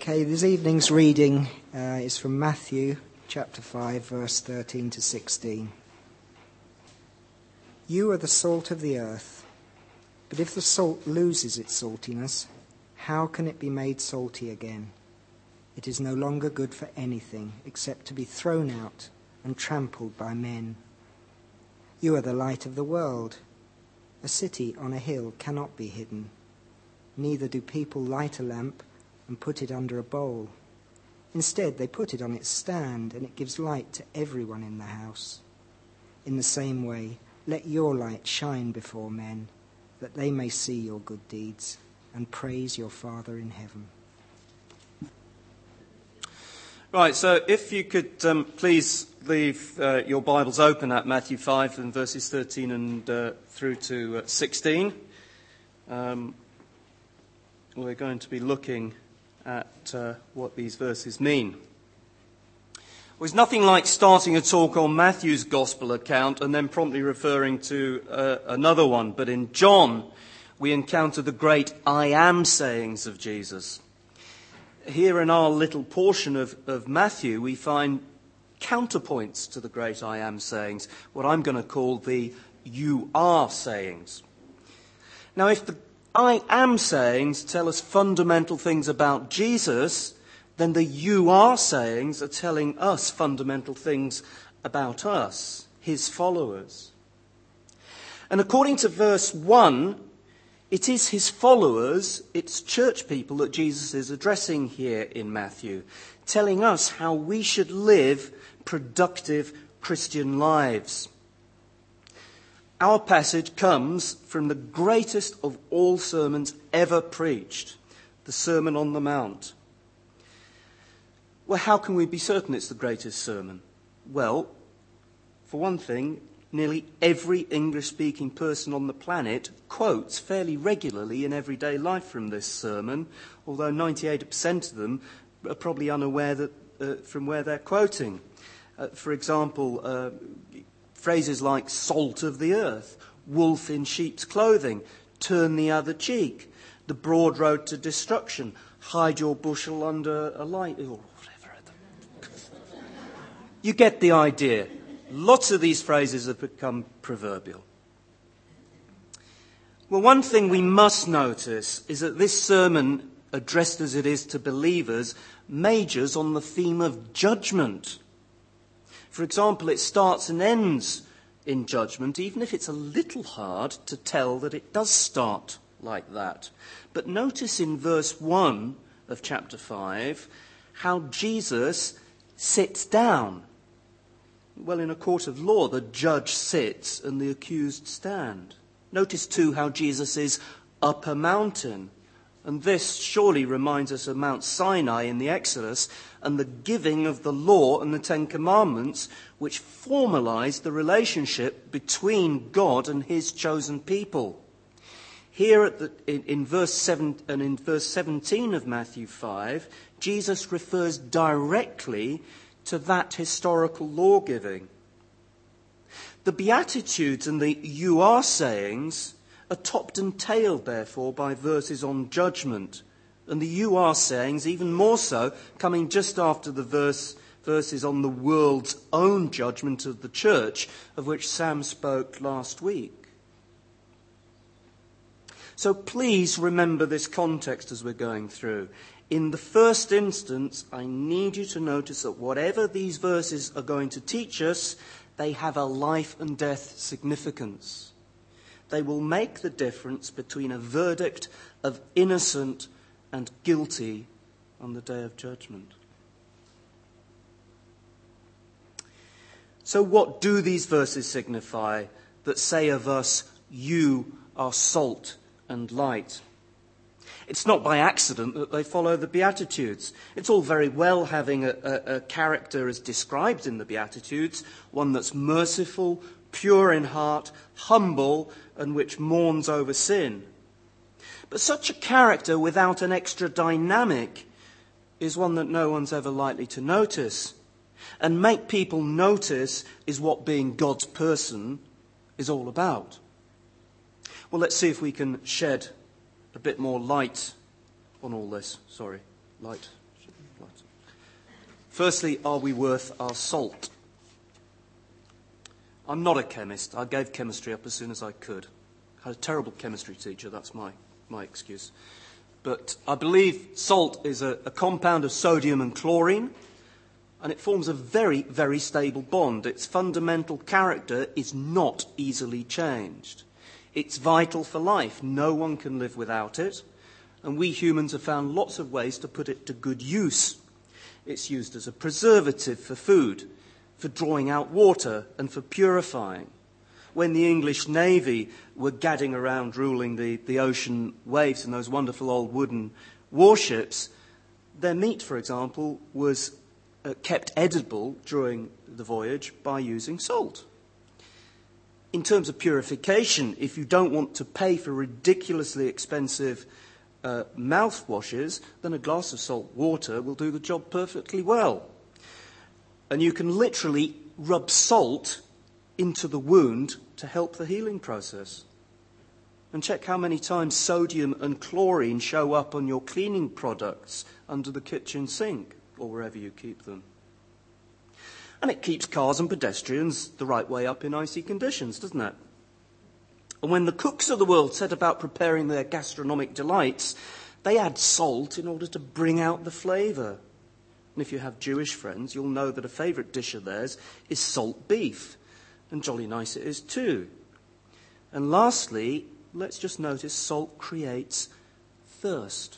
Okay, this evening's reading is from Matthew chapter 5, verse 13 to 16. You are the salt of the earth, but if the salt loses its saltiness, how can it be made salty again? It is no longer good for anything except to be thrown out and trampled by men. You are the light of the world. A city on a hill cannot be hidden. Neither do people light a lamp and put it under a bowl. Instead, they put it on its stand, and it gives light to everyone in the house. In the same way, let your light shine before men, that they may see your good deeds and praise your Father in heaven. Right, so if you could please leave your Bibles open at Matthew 5 and verses 13 and through to 16. We're going to be looking at what these verses mean. Well, there's nothing like starting a talk on Matthew's gospel account and then promptly referring to another one. But in John, we encounter the great I am sayings of Jesus. Here in our little portion of Matthew, we find counterpoints to the great I am sayings, what I'm going to call the you are sayings. Now, if the I am sayings tell us fundamental things about Jesus, then the you are sayings are telling us fundamental things about us, his followers. And according to verse 1, it is his followers, it's church people that Jesus is addressing here in Matthew, telling us how we should live productive Christian lives. Our passage comes from the greatest of all sermons ever preached, the Sermon on the Mount. Well, how can we be certain it's the greatest sermon? Well, for one thing, nearly every English-speaking person on the planet quotes fairly regularly in everyday life from this sermon, although 98% of them are probably unaware that from where they're quoting. For example, phrases like salt of the earth, wolf in sheep's clothing, turn the other cheek, the broad road to destruction, hide your bushel under a light, or whatever. You get the idea. Lots of these phrases have become proverbial. Well, one thing we must notice is that this sermon, addressed as it is to believers, majors on the theme of judgment. For example, it starts and ends in judgment, even if it's a little hard to tell that it does start like that. But notice in verse 1 of chapter 5 how Jesus sits down. Well, in a court of law, the judge sits and the accused stand. Notice too how Jesus is up a mountain. And this surely reminds us of Mount Sinai in the Exodus and the giving of the law and the Ten Commandments, which formalized the relationship between God and his chosen people. Here in verse 7 and in verse 17 of Matthew 5, Jesus refers directly to that historical law giving. The Beatitudes and the you are sayings are topped and tailed, therefore, by verses on judgment. And the you are sayings, even more so, coming just after the verses on the world's own judgment of the church, of which Sam spoke last week. So please remember this context as we're going through. In the first instance, I need you to notice that whatever these verses are going to teach us, they have a life and death significance. They will make the difference between a verdict of innocent and guilty on the day of judgment. So what do these verses signify that say of us, you are salt and light? It's not by accident that they follow the Beatitudes. It's all very well having a character as described in the Beatitudes, one that's merciful, pure in heart, humble, and which mourns over sin. But such a character without an extra dynamic is one that no one's ever likely to notice. And make people notice is what being God's person is all about. Well, let's see if we can shed a bit more light on all this. Light Right. Firstly, are we worth our salt? I'm not a chemist. I gave chemistry up as soon as I could. I had a terrible chemistry teacher, that's my excuse. But I believe salt is a compound of sodium and chlorine, and it forms a very, very stable bond. Its fundamental character is not easily changed. It's vital for life. No one can live without it, and we humans have found lots of ways to put it to good use. It's used as a preservative for food, for drawing out water, and for purifying. When the English Navy were gadding around ruling the ocean waves in those wonderful old wooden warships, their meat, for example, was kept edible during the voyage by using salt. In terms of purification, if you don't want to pay for ridiculously expensive mouthwashes, then a glass of salt water will do the job perfectly well. And you can literally rub salt into the wound to help the healing process. And check how many times sodium and chlorine show up on your cleaning products under the kitchen sink or wherever you keep them. And it keeps cars and pedestrians the right way up in icy conditions, doesn't it? And when the cooks of the world set about preparing their gastronomic delights, they add salt in order to bring out the flavour. And if you have Jewish friends, you'll know that a favourite dish of theirs is salt beef. And jolly nice it is too. And lastly, let's just notice salt creates thirst.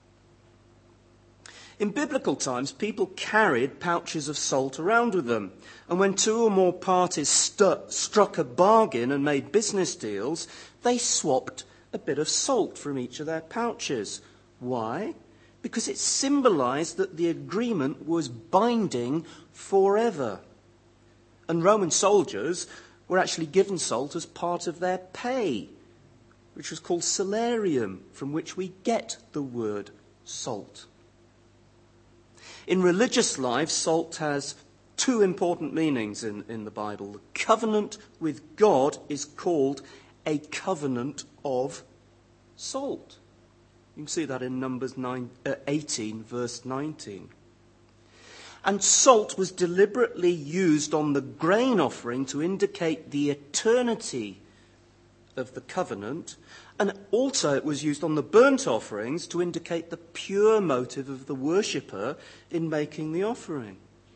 In biblical times, people carried pouches of salt around with them. And when two or more parties struck a bargain and made business deals, they swapped a bit of salt from each of their pouches. Why? Because it symbolized that the agreement was binding forever. And Roman soldiers were actually given salt as part of their pay, which was called salarium, from which we get the word salt. In religious life, salt has two important meanings in the Bible. The covenant with God is called a covenant of salt. You can see that in Numbers 18, verse 19. And salt was deliberately used on the grain offering to indicate the eternity of the covenant, and also it was used on the burnt offerings to indicate the pure motive of the worshipper in making the offering.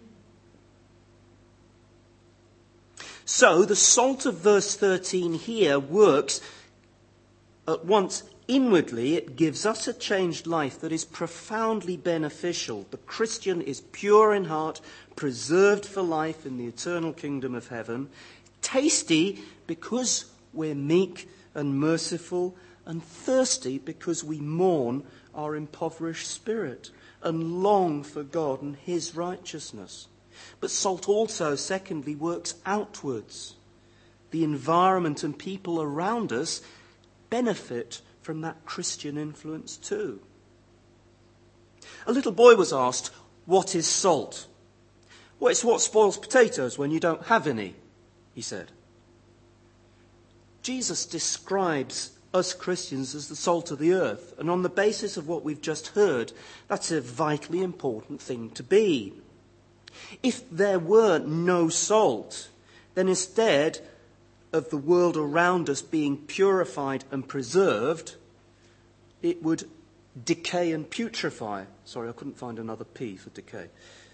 So the salt of verse 13 here works at once inwardly. It gives us a changed life that is profoundly beneficial. The Christian is pure in heart, preserved for life in the eternal kingdom of heaven. Tasty because we're meek and merciful, and thirsty because we mourn our impoverished spirit and long for God and his righteousness. But salt also, secondly, works outwards. The environment and people around us benefit from that Christian influence too. A little boy was asked, "What is salt?" "Well, it's what spoils potatoes when you don't have any," he said. Jesus describes us Christians as the salt of the earth, and on the basis of what we've just heard, that's a vitally important thing to be. If there were no salt, then instead of the world around us being purified and preserved, it would decay and putrefy. Sorry, I couldn't find another P for decay.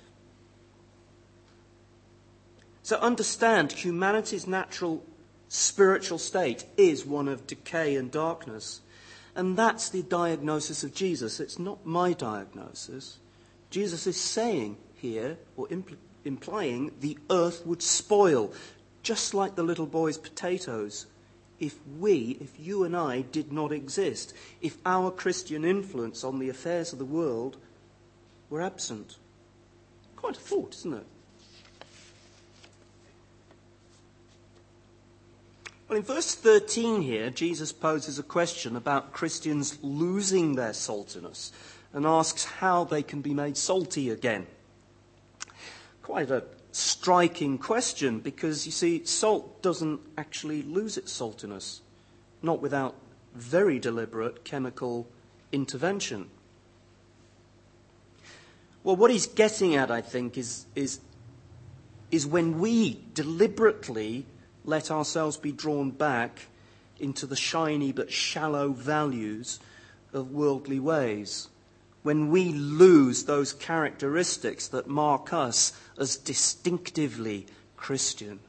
So understand, humanity's natural spiritual state is one of decay and darkness. And that's the diagnosis of Jesus. It's not my diagnosis. Jesus is saying here, or implying, the earth would spoil, just like the little boy's potatoes, if you and I did not exist, if our Christian influence on the affairs of the world were absent. Quite a thought, isn't it? Well, in verse 13 here, Jesus poses a question about Christians losing their saltiness and asks how they can be made salty again. Quite a striking question, because, you see, salt doesn't actually lose its saltiness, not without very deliberate chemical intervention. Well, what he's getting at, I think, is when we deliberately let ourselves be drawn back into the shiny but shallow values of worldly ways. When we lose those characteristics that mark us as distinctively Christian.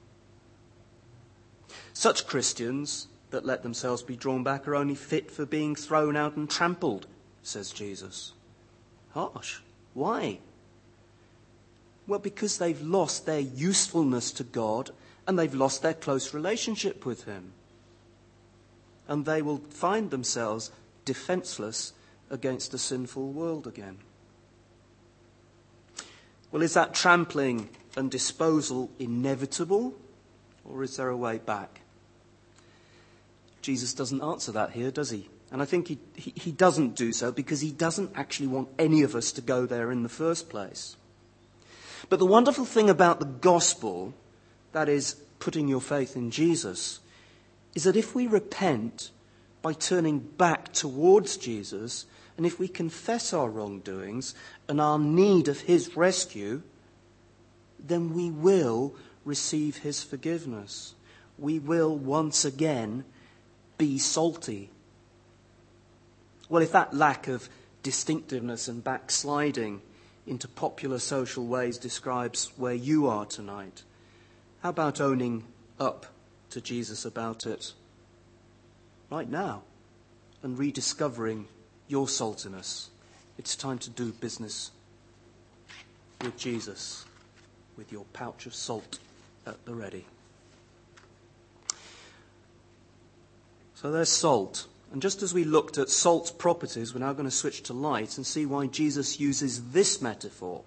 Such Christians that let themselves be drawn back are only fit for being thrown out and trampled, says Jesus. Harsh. Why? Well, because they've lost their usefulness to God and they've lost their close relationship with him. And they will find themselves defenseless against a sinful world again. Well, is that trampling and disposal inevitable, or is there a way back? Jesus doesn't answer that here, does he? And I think he doesn't do so because he doesn't actually want any of us to go there in the first place. But the wonderful thing about the gospel, that is, putting your faith in Jesus, is that if we repent by turning back towards Jesus, and if we confess our wrongdoings and our need of his rescue, then we will receive his forgiveness. We will once again be salty. Well, if that lack of distinctiveness and backsliding into popular social ways describes where you are tonight, how about owning up to Jesus about it right now and rediscovering your saltiness? It's time to do business with Jesus, with your pouch of salt at the ready. So there's salt. And just as we looked at salt's properties, we're now going to switch to light and see why Jesus uses this metaphor.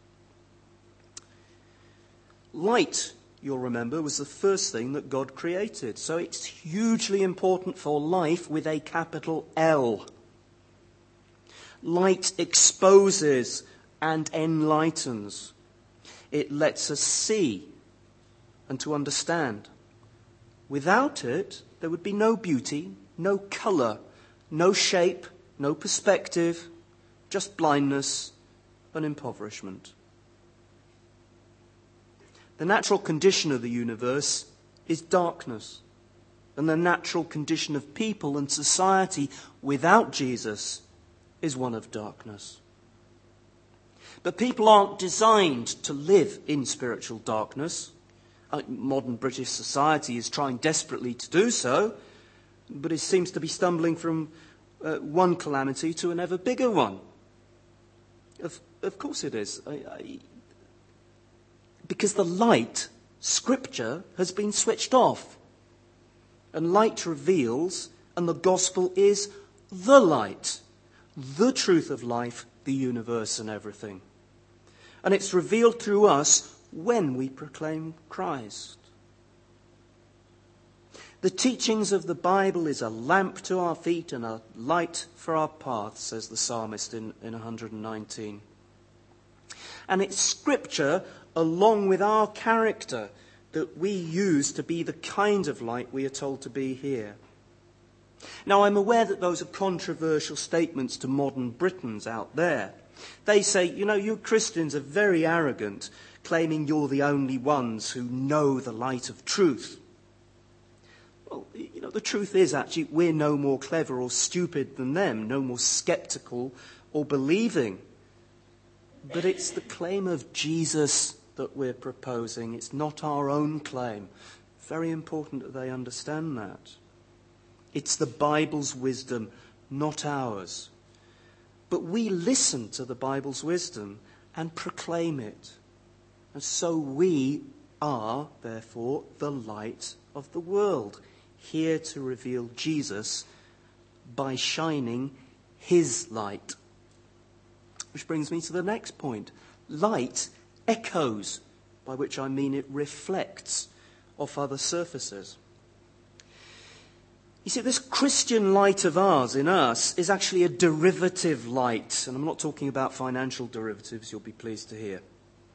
Light, you'll remember, was the first thing that God created. So it's hugely important for life with a capital L. Light exposes and enlightens. It lets us see and to understand. Without it, there would be no beauty, no colour, no shape, no perspective, just blindness and impoverishment. The natural condition of the universe is darkness, and the natural condition of people and society without Jesus is one of darkness. But people aren't designed to live in spiritual darkness. Modern British society is trying desperately to do so, but it seems to be stumbling from one calamity to an ever bigger one. Of course it is. Because the light, Scripture, has been switched off. And light reveals, and the gospel is the light, the truth of life, the universe and everything. And it's revealed through us when we proclaim Christ. The teachings of the Bible is a lamp to our feet and a light for our path, says the psalmist in 119. And it's Scripture, along with our character, that we use to be the kind of light we are told to be here. Now, I'm aware that those are controversial statements to modern Britons out there. They say, you Christians are very arrogant, claiming you're the only ones who know the light of truth. Well, the truth is actually we're no more clever or stupid than them, no more sceptical or believing. But it's the claim of Jesus that we're proposing. It's not our own claim. Very important that they understand that. It's the Bible's wisdom, not ours. But we listen to the Bible's wisdom and proclaim it. And so we are, therefore, the light of the world, here to reveal Jesus by shining his light. Which brings me to the next point. Light echoes, by which I mean it reflects off other surfaces. You see, this Christian light of ours, in us, is actually a derivative light. And I'm not talking about financial derivatives, you'll be pleased to hear.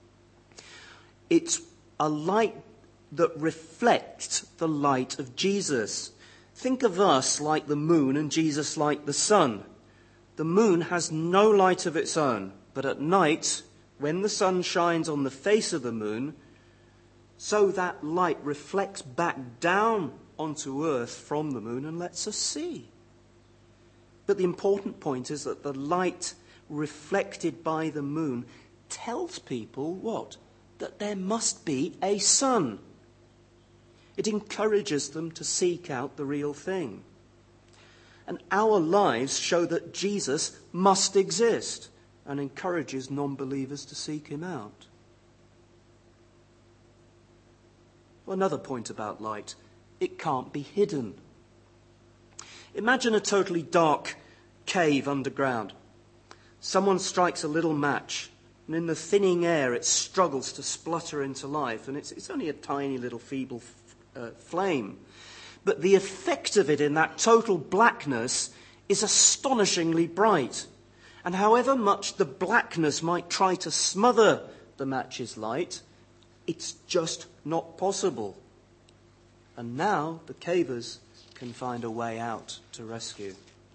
It's a light that reflects the light of Jesus. Think of us like the moon and Jesus like the sun. The moon has no light of its own. But at night, when the sun shines on the face of the moon, so that light reflects back down onto earth from the moon and lets us see. But the important point is that the light reflected by the moon tells people what? That there must be a sun. It encourages them to seek out the real thing. And our lives show that Jesus must exist and encourages non-believers to seek him out. Well, another point about light, it can't be hidden. Imagine a totally dark cave underground. Someone strikes a little match, and in the thinning air it struggles to splutter into life, and it's only a tiny little feeble flame. But the effect of it in that total blackness is astonishingly bright. And however much the blackness might try to smother the match's light, it's just not possible. And now the cavers can find a way out to rescue.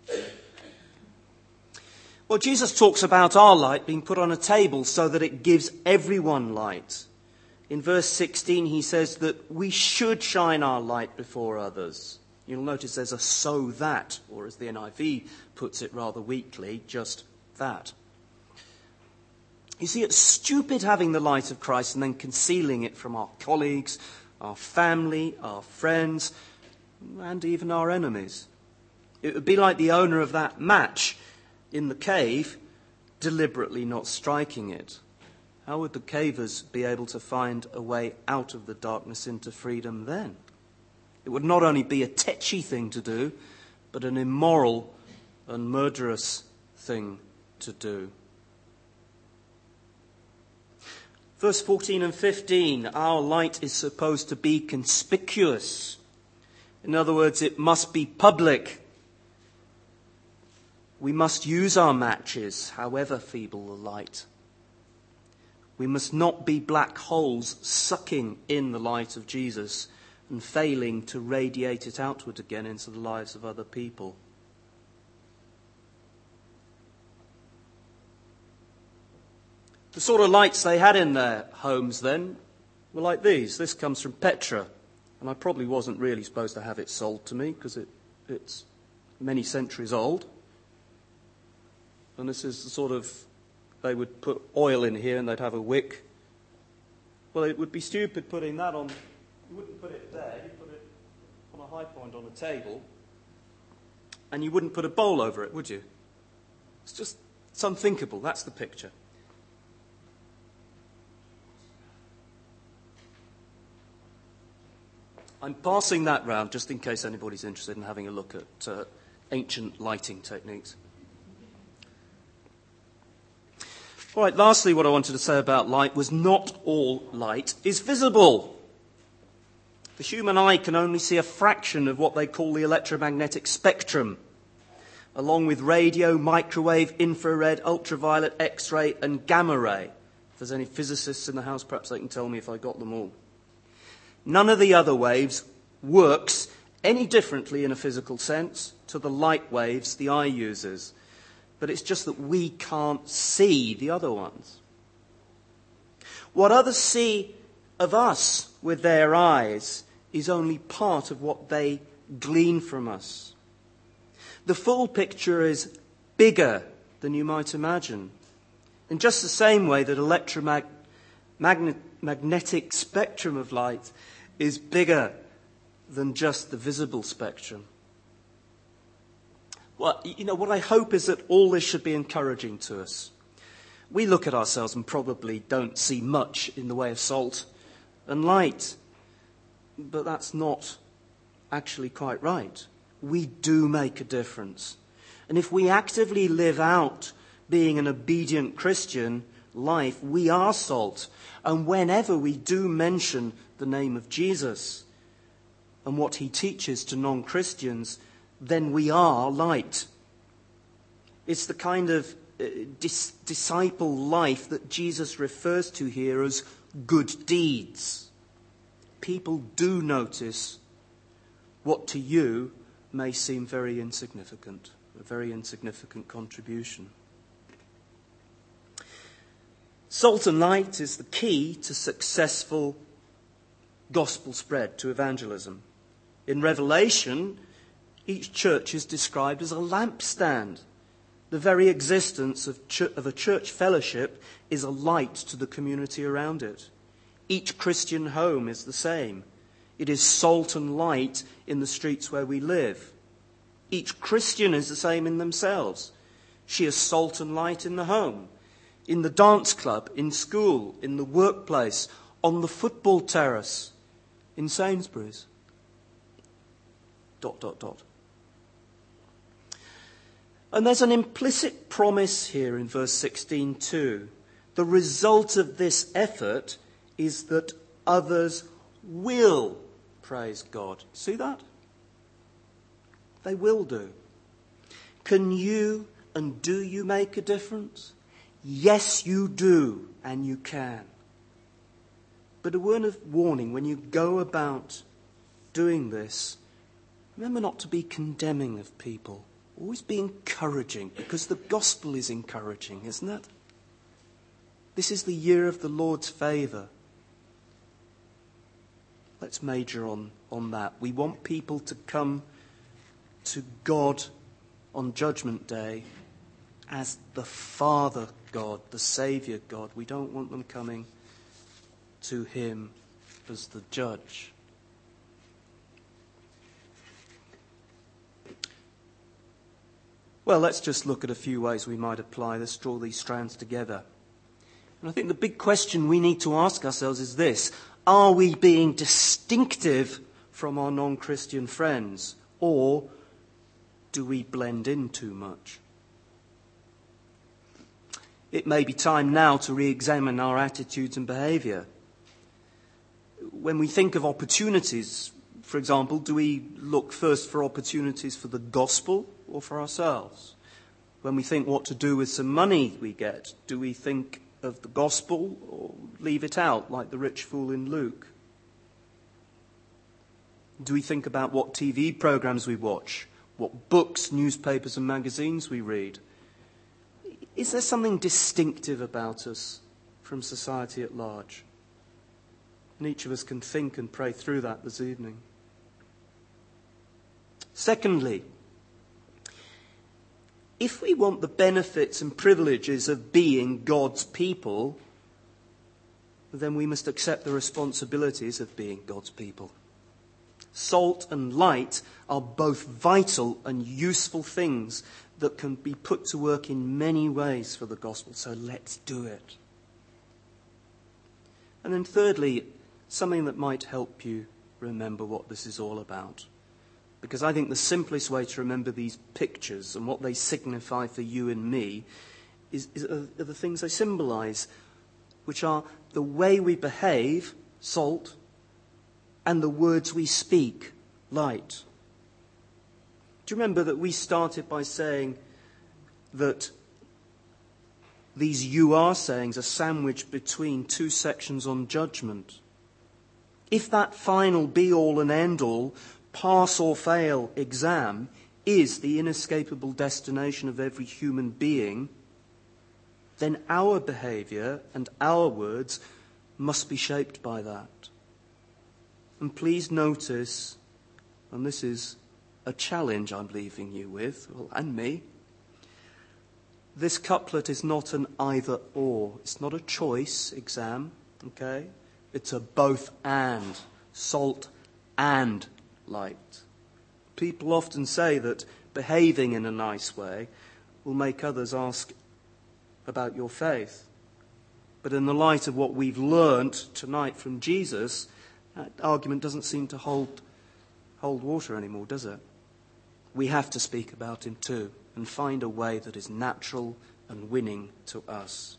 Well, Jesus talks about our light being put on a table so that it gives everyone light. In verse 16, he says that we should shine our light before others. You'll notice there's a so that, or as the NIV puts it rather weakly, just that. You see, it's stupid having the light of Christ and then concealing it from our colleagues, our family, our friends, and even our enemies. It would be like the owner of that match in the cave deliberately not striking it. How would the cavers be able to find a way out of the darkness into freedom then? It would not only be a tetchy thing to do, but an immoral and murderous thing to do. Verse 14 and 15, our light is supposed to be conspicuous. In other words, it must be public. We must use our matches, however feeble the light. We must not be black holes sucking in the light of Jesus and failing to radiate it outward again into the lives of other people. The sort of lights they had in their homes then were like these. This comes from Petra, and I probably wasn't really supposed to have it sold to me because it's many centuries old. And this is the sort of, they would put oil in here and they'd have a wick. Well, it would be stupid putting that on, you wouldn't put it there, you'd put it on a high point on a table, and you wouldn't put a bowl over it, would you? It's unthinkable, that's the picture. I'm passing that round just in case anybody's interested in having a look at ancient lighting techniques. All right, lastly, what I wanted to say about light was not all light is visible. The human eye can only see a fraction of what they call the electromagnetic spectrum, along with radio, microwave, infrared, ultraviolet, X-ray, and gamma ray. If there's any physicists in the house, perhaps they can tell me if I got them all. None of the other waves works any differently in a physical sense to the light waves the eye uses. But it's just that we can't see the other ones. What others see of us with their eyes is only part of what they glean from us. The full picture is bigger than you might imagine. In just the same way that magnetic spectrum of light is bigger than just the visible spectrum. Well, what I hope is that all this should be encouraging to us. We look at ourselves and probably don't see much in the way of salt and light. But that's not actually quite right. We do make a difference. And if we actively live out being an obedient Christian life, we are salt. And whenever we do mention the name of Jesus and what he teaches to non-Christians, then we are light. It's the kind of disciple life that Jesus refers to here as good deeds. People do notice what to you may seem very insignificant, a very insignificant contribution. Salt and light is the key to successful gospel spread, to evangelism. In Revelation, each church is described as a lampstand. The very existence of a church fellowship is a light to the community around it. Each Christian home is the same. It is salt and light in the streets where we live. Each Christian is the same in themselves. She is salt and light in the home, in the dance club, in school, in the workplace, on the football terrace, in Sainsbury's. ... And there's an implicit promise here in verse 16 too. The result of this effort is that others will praise God. See that? They will do. Can you and do you make a difference? Yes, you do, and you can. But a word of warning, when you go about doing this, remember not to be condemning of people. Always be encouraging, because the gospel is encouraging, isn't it? This is the year of the Lord's favour. Let's major on that. We want people to come to God on Judgment Day as the Father God, the Saviour God. We don't want them coming to him as the judge. Well, let's just look at a few ways we might apply this, draw these strands together. And I think the big question we need to ask ourselves is this: are we being distinctive from our non-Christian friends, or do we blend in too much? It may be time now to re-examine our attitudes and behaviour. When we think of opportunities, for example, do we look first for opportunities for the gospel or for ourselves? When we think what to do with some money we get, do we think of the gospel or leave it out like the rich fool in Luke? Do we think about what TV programs we watch, what books, newspapers and magazines we read? Is there something distinctive about us from society at large? And each of us can think and pray through that this evening. Secondly, if we want the benefits and privileges of being God's people, then we must accept the responsibilities of being God's people. Salt and light are both vital and useful things that can be put to work in many ways for the gospel, so let's do it. And then thirdly, something that might help you remember what this is all about. Because I think the simplest way to remember these pictures and what they signify for you and me are the things they symbolise, which are the way we behave, salt, and the words we speak, light. Do you remember that we started by saying that these you are sayings are sandwiched between two sections on judgment? If that final be-all and end-all, pass or fail exam is the inescapable destination of every human being, then our behaviour and our words must be shaped by that. And please notice, and this is a challenge I'm leaving you with, well, and me, this couplet is not an either or. It's not a choice exam, okay? It's a both and, salt and light. People often say that behaving in a nice way will make others ask about your faith. But in the light of what we've learnt tonight from Jesus, that argument doesn't seem to hold water anymore, does it? We have to speak about him too and find a way that is natural and winning to us.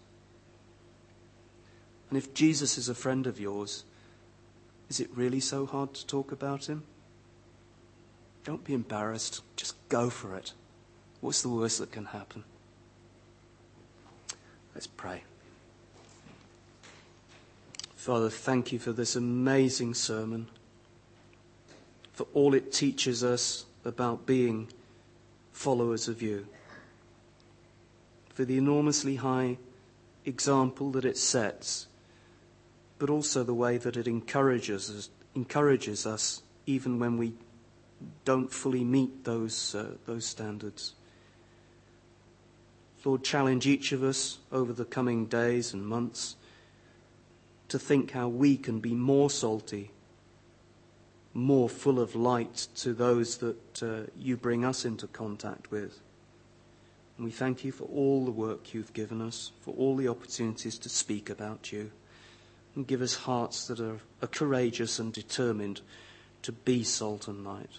And if Jesus is a friend of yours, is it really so hard to talk about him? Don't be embarrassed. Just go for it. What's the worst that can happen? Let's pray. Father, thank you for this amazing sermon, for all it teaches us about being followers of you, for the enormously high example that it sets, but also the way that it encourages us even when we don't fully meet those standards. Lord, challenge each of us over the coming days and months to think how we can be more salty, more full of light to those that you bring us into contact with. And we thank you for all the work you've given us, for all the opportunities to speak about you, and give us hearts that are courageous and determined to be salt and light.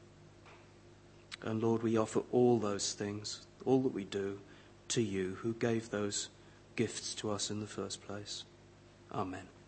And Lord, we offer all those things, all that we do, to you, who gave those gifts to us in the first place. Amen.